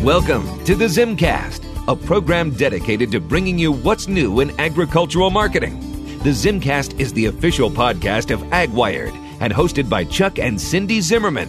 Welcome to the Zimcast, a program dedicated to bringing you what's new in agricultural marketing. The Zimcast is the official podcast of AgWired and hosted by Chuck and Cindy Zimmerman.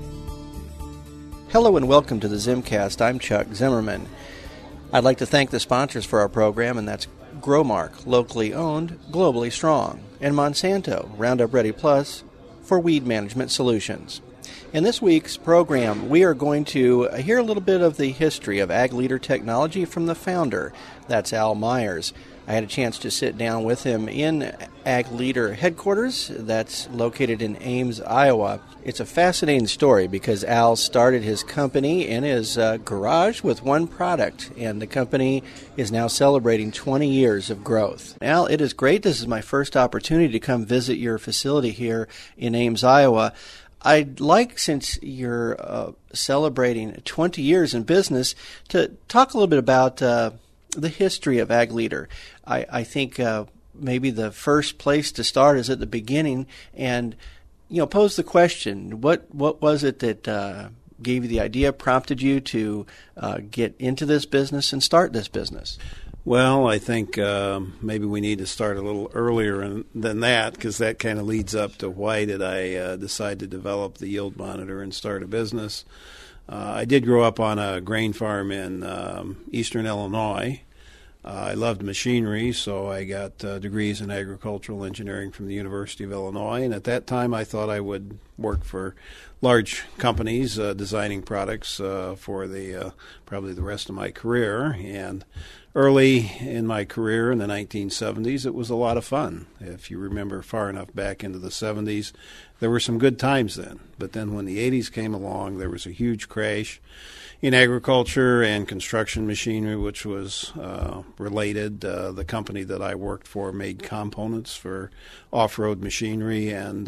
Hello and welcome to the Zimcast. I'm Chuck Zimmerman. I'd like to thank the sponsors for our program, and that's Growmark, locally owned, globally strong, and Monsanto, Roundup Ready Plus, for weed management solutions. In this week's program, we are going to hear a little bit of the history of Ag Leader technology from the founder. That's Al Myers. I had a chance to sit down with him in Ag Leader headquarters that's located in Ames, Iowa. It's a fascinating story because Al started his company in his garage with one product, and the company is now celebrating 20 years of growth. Al, it is great. This is my first opportunity to come visit your facility here in Ames, Iowa. I'd like, since you're celebrating 20 years in business, to talk a little bit about the history of Ag Leader. I think maybe the first place to start is at the beginning, and pose the question: what was it that gave you the idea, prompted you to get into this business and start this business? Well, I think maybe we need to start a little earlier than that, because that kind of leads up to why did I decide to develop the yield monitor and start a business. I did grow up on a grain farm in eastern Illinois. I loved machinery, so I got degrees in agricultural engineering from the University of Illinois. And at that time, I thought I would work for large companies designing products for probably the rest of my career. And early in my career in the 1970s, it was a lot of fun. If you remember far enough back into the 70s, there were some good times then. But then when the 80s came along, there was a huge crash in agriculture and construction machinery, which was related. The company that I worked for made components for off-road machinery, and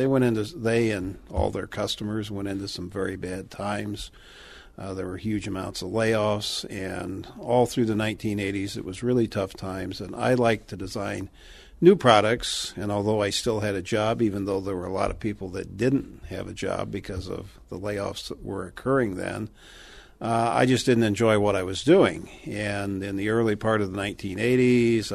they and all their customers went into some very bad times. There were huge amounts of layoffs, and all through the 1980s, it was really tough times. And I liked to design new products, and although I still had a job, even though there were a lot of people that didn't have a job because of the layoffs that were occurring then, I just didn't enjoy what I was doing. And in the early part of the 1980s,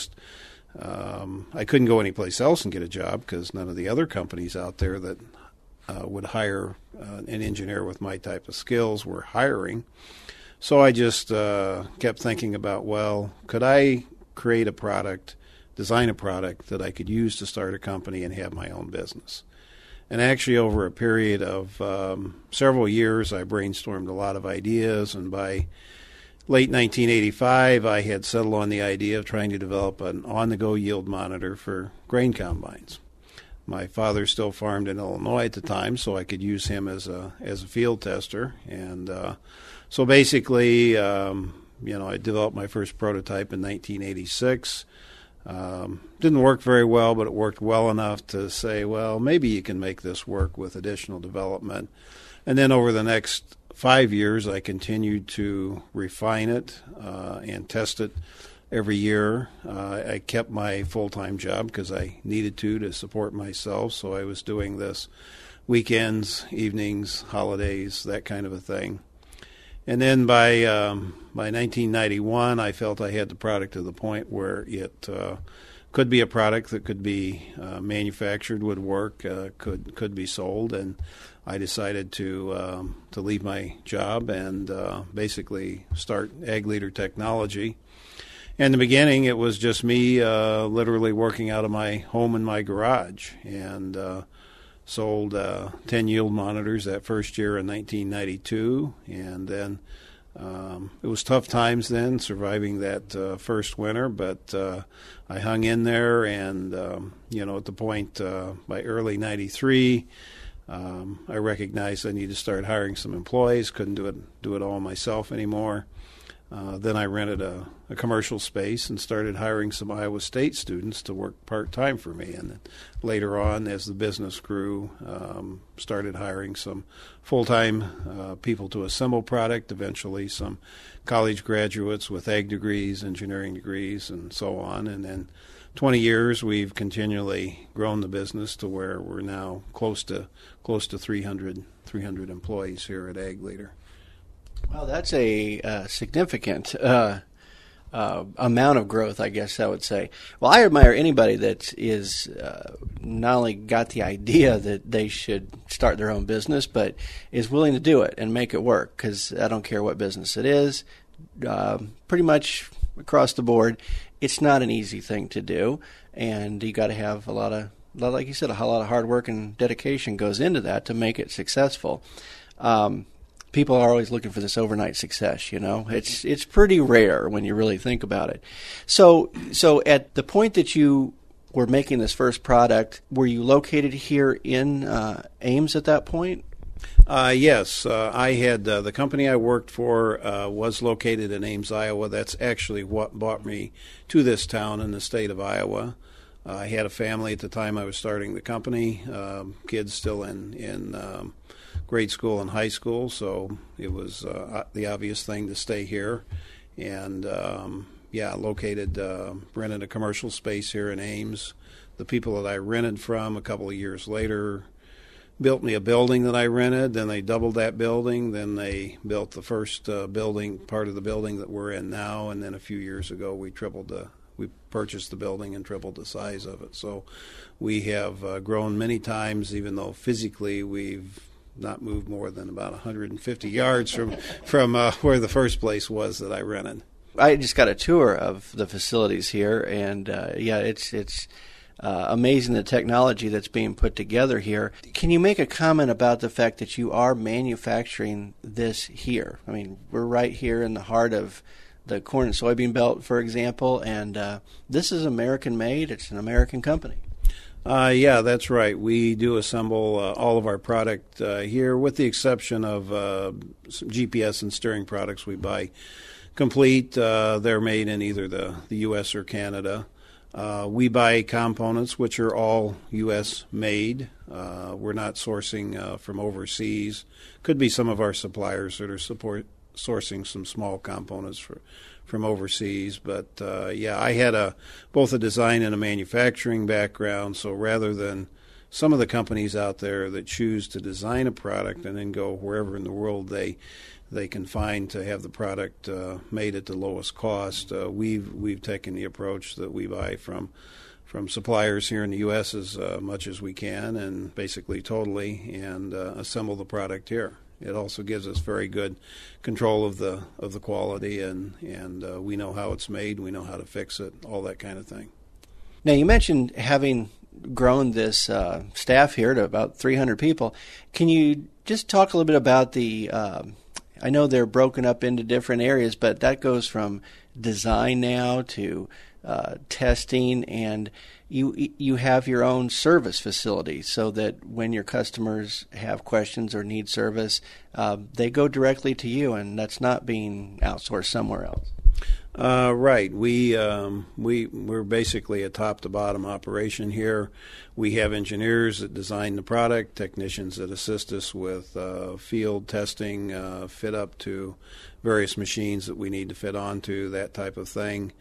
I couldn't go anyplace else and get a job because none of the other companies out there that would hire an engineer with my type of skills were hiring. So I just kept thinking about, well, could I create a product, design a product that I could use to start a company and have my own business? And actually, over a period of several years, I brainstormed a lot of ideas, and by late 1985, I had settled on the idea of trying to develop an on-the-go yield monitor for grain combines. My father still farmed in Illinois at the time, so I could use him as a field tester. And so basically, I developed my first prototype in 1986. Didn't work very well, but it worked well enough to say, well, maybe you can make this work with additional development. And then over the next 5 years, I continued to refine it and test it every year. I kept my full-time job because I needed to support myself, so I was doing this weekends, evenings, holidays, that kind of a thing. And then by 1991, I felt I had the product to the point where it could be a product that could be manufactured, would work, could be sold, and I decided to leave my job and basically start Ag Leader Technology. In the beginning, it was just me literally working out of my home in my garage, and sold 10 yield monitors that first year in 1992, and then it was tough times then, surviving that first winter, but I hung in there, and at the point by early 93, I recognized I needed to start hiring some employees. Couldn't do it all myself anymore. Then I rented a commercial space and started hiring some Iowa State students to work part-time for me. And then later on, as the business grew, started hiring some full-time people to assemble product, eventually some college graduates with ag degrees, engineering degrees, and so on. And then 20 years, we've continually grown the business to where we're now close to 300 employees here at Ag Leader. Well, that's a significant amount of growth, I guess I would say. Well, I admire anybody that is not only got the idea that they should start their own business, but is willing to do it and make it work, because I don't care what business it is. Pretty much across the board, it's not an easy thing to do, and you got to have a lot of, like you said, a lot of hard work and dedication goes into that to make it successful. People are always looking for this overnight success, you know. It's pretty rare when you really think about it. So at the point that you were making this first product, were you located here in Ames at that point? Yes. I had the company I worked for was located in Ames, Iowa. That's actually what brought me to this town in the state of Iowa. I had a family at the time I was starting the company, kids still in grade school and high school, so it was the obvious thing to stay here. And located, rented a commercial space here in Ames. The people that I rented from a couple of years later built me a building that I rented. Then they doubled that building. Then they built the first building, part of the building that we're in now. And then a few years ago, we purchased the building and tripled the size of it. So we have grown many times, even though physically we've not moved more than about 150 yards from where the first place was that I rented. I just got a tour of the facilities here, and it's amazing the technology that's being put together here. Can you make a comment about the fact that you are manufacturing this here? I mean, we're right here in the heart of the corn and soybean belt, for example, and this is American-made. It's an American company. Yeah, that's right. We do assemble all of our product here, with the exception of some GPS and steering products we buy complete. They're made in either the U.S. or Canada. We buy components which are all U.S. made. We're not sourcing from overseas. Could be some of our suppliers that are sourcing some small components from overseas, but I had both a design and a manufacturing background, so rather than some of the companies out there that choose to design a product and then go wherever in the world they can find to have the product made at the lowest cost, we've taken the approach that we buy from suppliers here in the U.S. as much as we can, and basically totally, and assemble the product here. It also gives us very good control of the quality, and we know how it's made, we know how to fix it, all that kind of thing. Now, you mentioned having grown this staff here to about 300 people. Can you just talk a little bit about I know they're broken up into different areas, but that goes from design now to testing, and you have your own service facility so that when your customers have questions or need service, they go directly to you, and that's not being outsourced somewhere else. Right. We're basically a top-to-bottom operation here. We have engineers that design the product, technicians that assist us with field testing, fit up to various machines that we need to fit onto, that type of thing.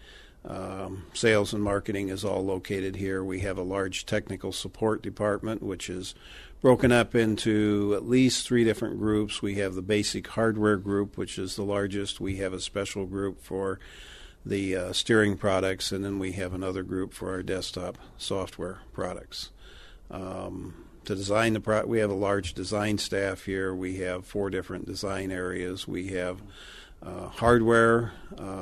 Sales and marketing is all located here. We have a large technical support department, which is broken up into at least 3 different groups. We have the basic hardware group, which is the largest. We have a special group for the steering products, and then we have another group for our desktop software products. To design the product, we have a large design staff here. We have 4 different design areas. We have hardware,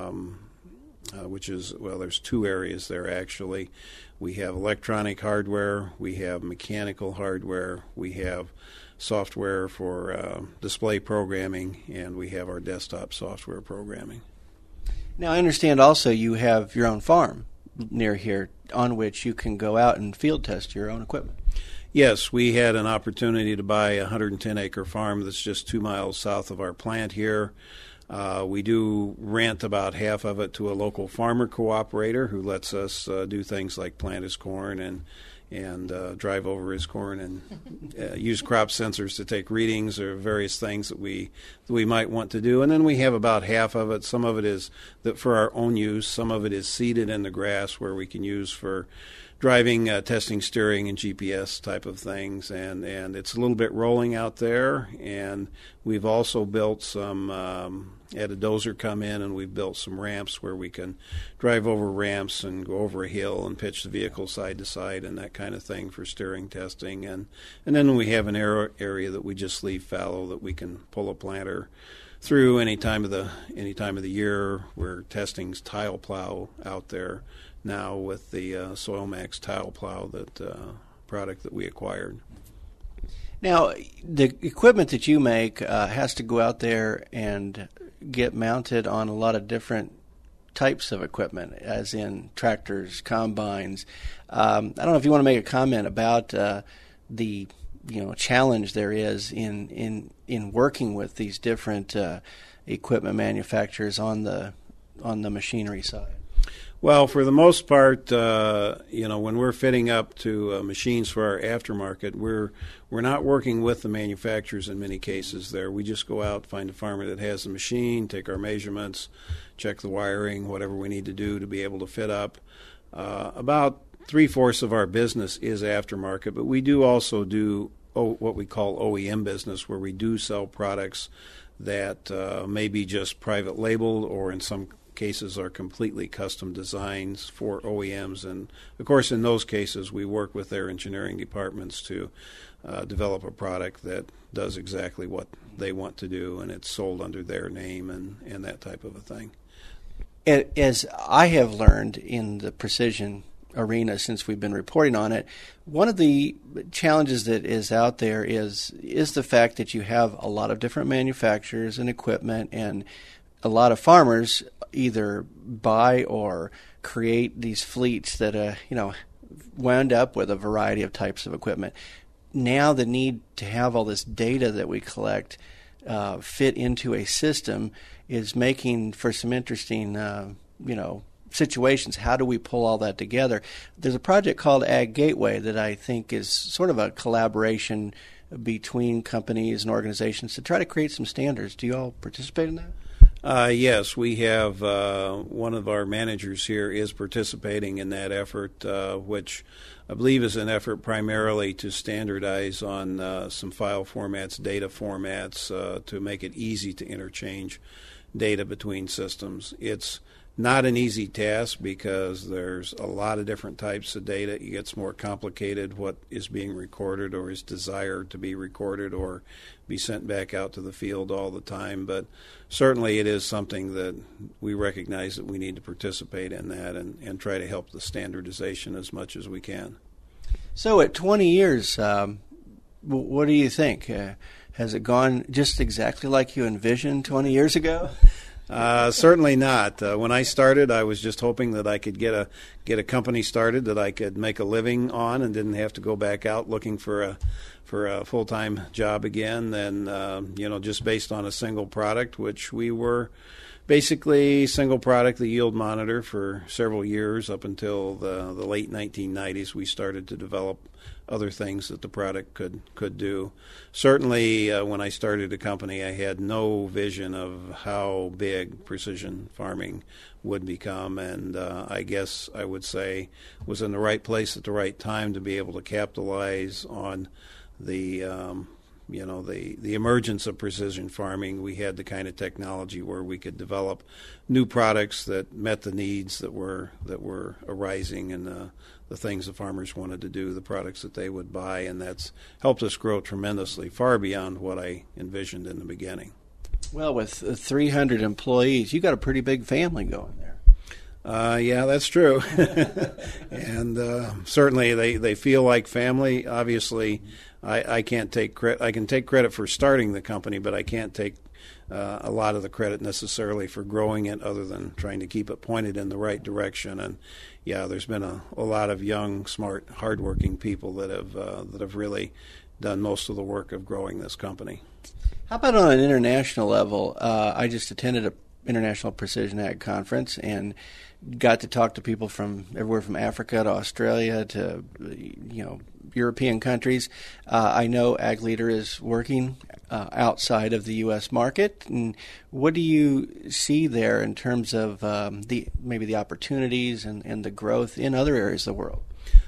which is, there's 2 areas there actually. We have electronic hardware, we have mechanical hardware, we have software for display programming, and we have our desktop software programming. Now, I understand also you have your own farm near here on which you can go out and field test your own equipment. Yes, we had an opportunity to buy a 110-acre farm that's just 2 miles south of our plant here. We do rent about half of it to a local farmer cooperator who lets us do things like plant his corn and drive over his corn and use crop sensors to take readings or various things that we might want to do. And then we have about half of it. Some of it is for our own use. Some of it is seeded in the grass where we can use for driving, testing, steering, and GPS type of things, and it's a little bit rolling out there. And we've also built some, had a dozer come in, and we've built some ramps where we can drive over ramps and go over a hill and pitch the vehicle side to side and that kind of thing for steering testing. And then we have an area that we just leave fallow that we can pull a planter through any time of the year. We're testing tile plow out there now with the SoilMax tile plow product that we acquired. Now, the equipment that you make has to go out there and get mounted on a lot of different types of equipment, as in tractors, combines. I don't know if you want to make a comment about the challenge there is in working with these different equipment manufacturers on the machinery side. Well, for the most part, when we're fitting up to machines for our aftermarket, we're not working with the manufacturers in many cases there. We just go out, find a farmer that has the machine, take our measurements, check the wiring, whatever we need to do to be able to fit up. About 3/4 of our business is aftermarket, but we do also do what we call OEM business, where we do sell products that may be just private labeled, or in some cases are completely custom designs for OEMs. And of course, in those cases, we work with their engineering departments to develop a product that does exactly what they want to do, and it's sold under their name and that type of a thing. As I have learned in the precision arena since we've been reporting on it, one of the challenges that is out there is the fact that you have a lot of different manufacturers and equipment, and a lot of farmers either buy or create these fleets that wound up with a variety of types of equipment. Now the need to have all this data that we collect fit into a system is making for some interesting situations. How do we pull all that together? There's a project called Ag Gateway that I think is sort of a collaboration between companies and organizations to try to create some standards. Do you all participate in that? Yes, we have one of our managers here is participating in that effort, which I believe is an effort primarily to standardize on some file formats, data formats, to make it easy to interchange data between systems. It's not an easy task because there's a lot of different types of data. It gets more complicated what is being recorded or is desired to be recorded or be sent back out to the field all the time. But certainly it is something that we recognize that we need to participate in that and try to help the standardization as much as we can. So at 20 years, what do you think? Has it gone just exactly like you envisioned 20 years ago? Certainly not. When I started, I was just hoping that I could get a company started that I could make a living on and didn't have to go back out looking for a full-time job again. And just based on a single product, which we were basically single product, the yield monitor, for several years up until the late 1990s. We started to develop other things that the product could do. Certainly, when I started the company, I had no vision of how big precision farming would become, and I guess I would say was in the right place at the right time to be able to capitalize on the emergence of precision farming. We had the kind of technology where we could develop new products that met the needs that were arising and the things the farmers wanted to do, the products that they would buy, and that's helped us grow tremendously, far beyond what I envisioned in the beginning. Well, with 300 employees, you got a pretty big family going there. Yeah, that's true. And certainly they feel like family. Obviously, I can't take credit. I can take credit for starting the company, but I can't take a lot of the credit necessarily for growing it, other than trying to keep it pointed in the right direction. And yeah, there's been a lot of young, smart, hardworking people that have really done most of the work of growing this company. How about on an international level? I just attended an International Precision Ag Conference and got to talk to people from everywhere from Africa to Australia to European countries. I know Ag Leader is working outside of the U.S. market. And what do you see there in terms of the opportunities and the growth in other areas of the world?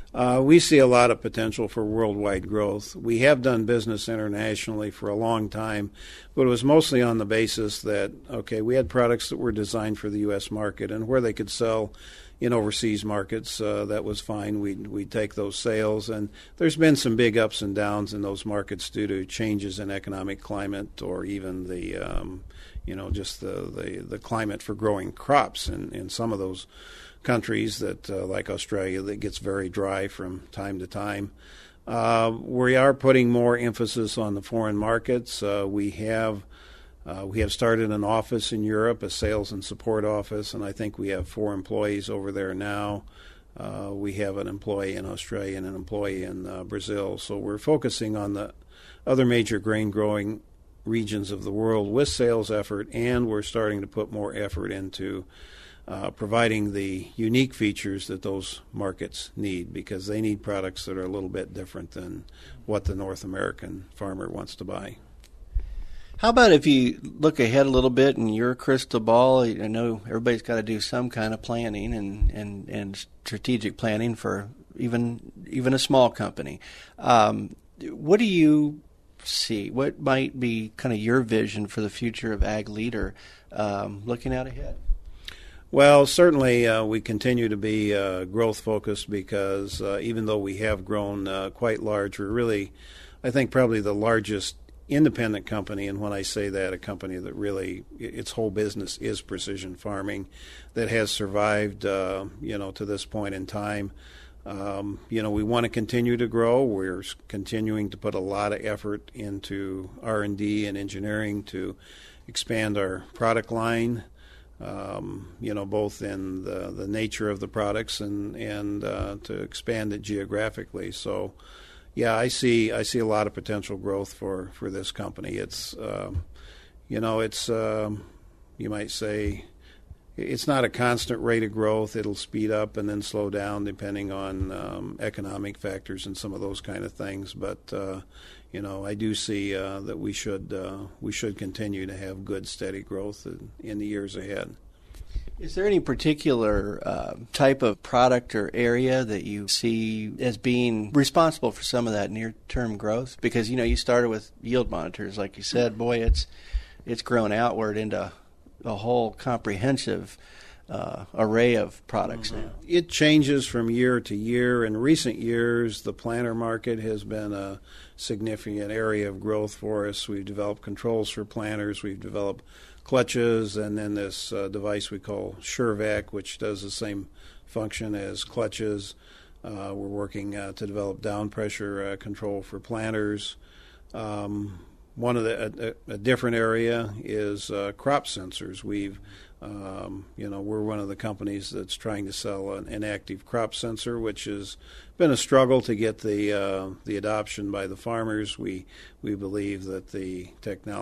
We see a lot of potential for worldwide growth. We have done business internationally for a long time, but it was mostly on the basis that, okay, we had products that were designed for the U.S. market, and where they could sell in overseas markets, that was fine. We'd take those sales, and there's been some big ups and downs in those markets due to changes in economic climate or even the just the climate for growing crops in some of those countries that like Australia, that gets very dry from time to time. We are putting more emphasis on the foreign markets. We have started an office in Europe, a sales and support office, and I think we have 4 employees over there now. We have an employee in Australia and an employee in Brazil. So we're focusing on the other major grain growing regions of the world with sales effort, and we're starting to put more effort into providing the unique features that those markets need, because they need products that are a little bit different than what the North American farmer wants to buy. How about if you look ahead a little bit in your crystal ball? I know everybody's got to do some kind of planning and strategic planning for even a small company. What do you see? What might be kind of your vision for the future of Ag Leader looking out ahead? Well, certainly we continue to be growth-focused because even though we have grown quite large, we're really, I think, probably the largest independent company, and when I say that, a company that really, its whole business is precision farming, that has survived, to this point in time. We want to continue to grow. We're continuing to put a lot of effort into R&D and engineering to expand our product line. Both in the nature of the products and to expand it geographically. So, yeah, I see a lot of potential growth for this company. It's, you might say, it's not a constant rate of growth. It'll speed up and then slow down depending on economic factors and some of those kind of things. But I do see that we should continue to have good, steady growth in the years ahead. Is there any particular type of product or area that you see as being responsible for some of that near-term growth? Because you started with yield monitors, like you said. Boy, it's grown outward into a whole comprehensive array of products now. It changes from year to year. In recent years, the planter market has been a significant area of growth for us. We've developed controls for planters. We've developed clutches, and then this device we call SureVac, which does the same function as clutches. We're working to develop down pressure control for planters. One of a different area is crop sensors. We're one of the companies that's trying to sell an active crop sensor, which has been a struggle to get the adoption by the farmers. We believe that the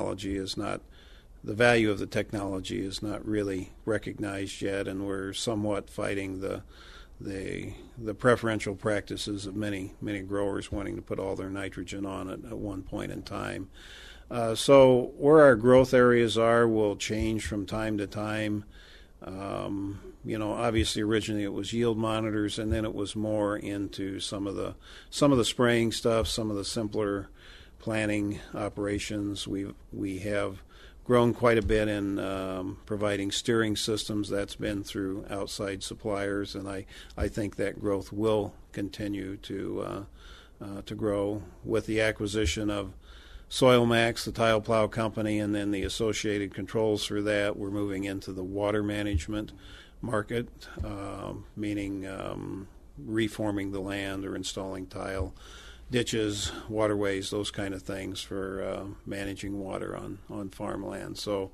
value of the technology is not really recognized yet, and we're somewhat fighting the preferential practices of many growers wanting to put all their nitrogen on it at one point in time. So where our growth areas are will change from time to time. Obviously originally it was yield monitors, and then it was more into some of the spraying stuff, some of the simpler planting operations. We have grown quite a bit in providing steering systems. That's been through outside suppliers, and I think that growth will continue to grow with the acquisition of SoilMax, the tile plow company, and then the associated controls for that. We're moving into the water management market, meaning reforming the land or installing tile ditches, waterways, those kind of things for managing water on farmland. So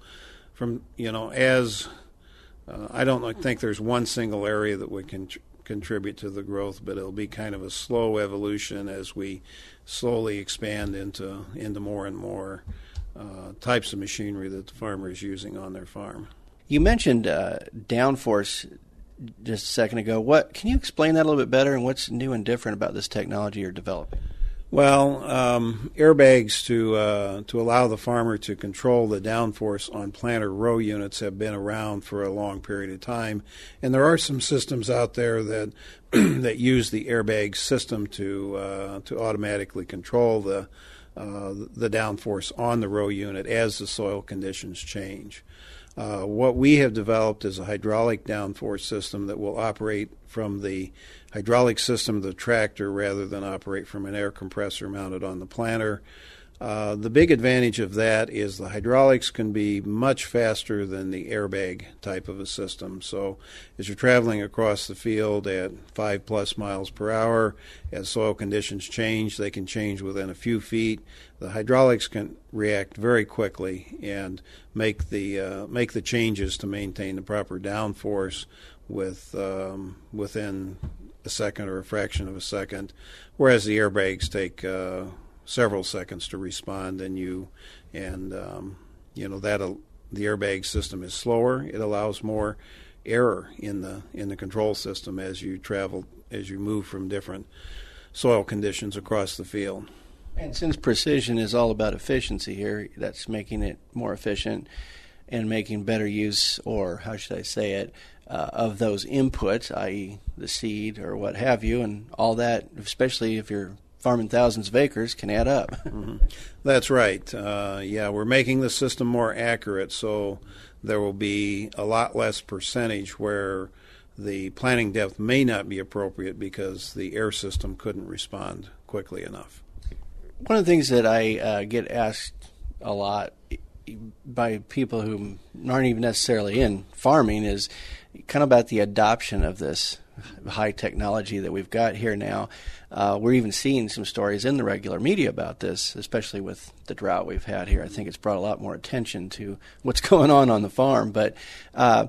I don't think there's one single area that would contribute to the growth, but it'll be kind of a slow evolution as we slowly expand into more and more types of machinery that the farmer is using on their farm. You mentioned downforce just a second ago. Can you explain that a little bit better, and what's new and different about this technology you're developing? Well, airbags to allow the farmer to control the downforce on planter row units have been around for a long period of time, and there are some systems out there that that use the airbag system to automatically control the downforce on the row unit as the soil conditions change. What we have developed is a hydraulic downforce system that will operate from the hydraulic system of the tractor rather than operate from an air compressor mounted on the planter. The big advantage of that is the hydraulics can be much faster than the airbag type of a system. So as you're traveling across the field at 5+ miles per hour, as soil conditions change, they can change within a few feet. The hydraulics can react very quickly and make the changes to maintain the proper downforce within a second or a fraction of a second, whereas the airbags take several seconds to respond, and the airbag system is slower. It allows more error in the control system as you move from different soil conditions across the field. And since precision is all about efficiency here, that's making it more efficient and making better use, or how should I say it, of those inputs, i.e. the seed or what have you, and all that, especially if you're farming thousands of acres, can add up. Mm-hmm. That's right. We're making the system more accurate, so there will be a lot less percentage where the planting depth may not be appropriate because the air system couldn't respond quickly enough. One of the things that I get asked a lot by people who aren't even necessarily in farming is kind of about the adoption of this high technology that we've got here now. We're even seeing some stories in the regular media about this, especially with the drought we've had here. I think it's brought a lot more attention to what's going on the farm. But, how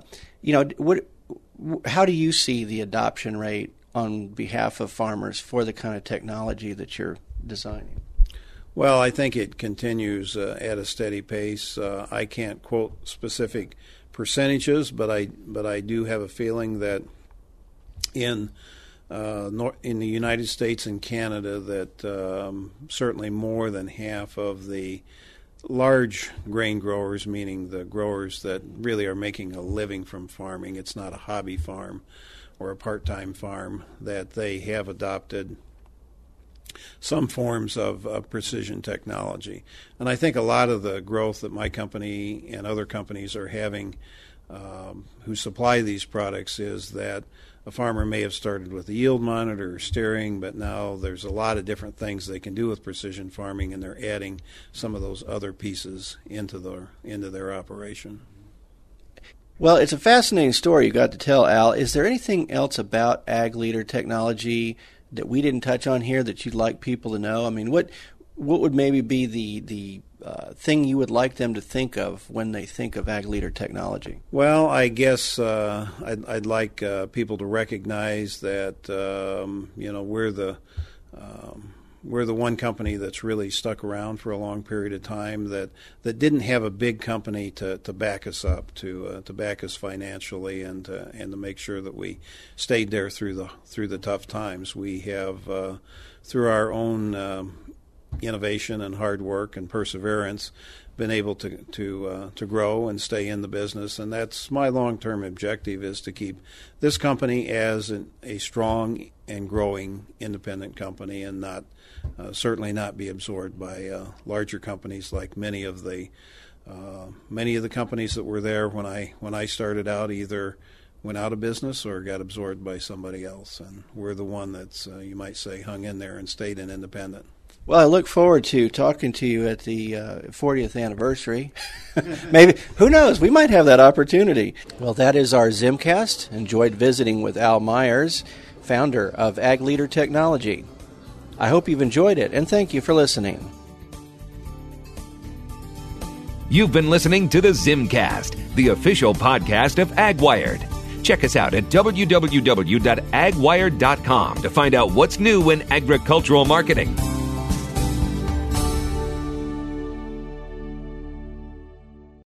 do you see the adoption rate on behalf of farmers for the kind of technology that you're designing? Well, I think it continues at a steady pace. I can't quote specific percentages, but I do have a feeling that in the United States and Canada that certainly more than half of the large grain growers, meaning the growers that really are making a living from farming, it's not a hobby farm or a part-time farm, that they have adopted some forms of precision technology. And I think a lot of the growth that my company and other companies are having who supply these products is that a farmer may have started with a yield monitor or steering, but now there's a lot of different things they can do with precision farming, and they're adding some of those other pieces into their operation. Well, it's a fascinating story you got to tell, Al. Is there anything else about Ag Leader technology that we didn't touch on here that you'd like people to know? I mean, what would maybe be the thing you would like them to think of when they think of Ag Leader technology? Well, I guess I'd like people to recognize that we're the one company that's really stuck around for a long period of time that didn't have a big company to back us up, to back us financially, and to make sure that we stayed there through the tough times. We have through our own innovation and hard work and perseverance been able to grow and stay in the business, and that's my long-term objective, is to keep this company as a strong and growing independent company, and certainly not be absorbed by larger companies like many of the companies that were there when I started out either went out of business or got absorbed by somebody else, and we're the one that's you might say hung in there and stayed an independent. Well, I look forward to talking to you at the 40th anniversary. Maybe, who knows, we might have that opportunity. Well, that is our Zimcast. Enjoyed visiting with Al Myers, founder of Ag Leader Technology. I hope you've enjoyed it, and thank you for listening. You've been listening to the Zimcast, the official podcast of AgWired. Check us out at www.agwired.com to find out what's new in agricultural marketing.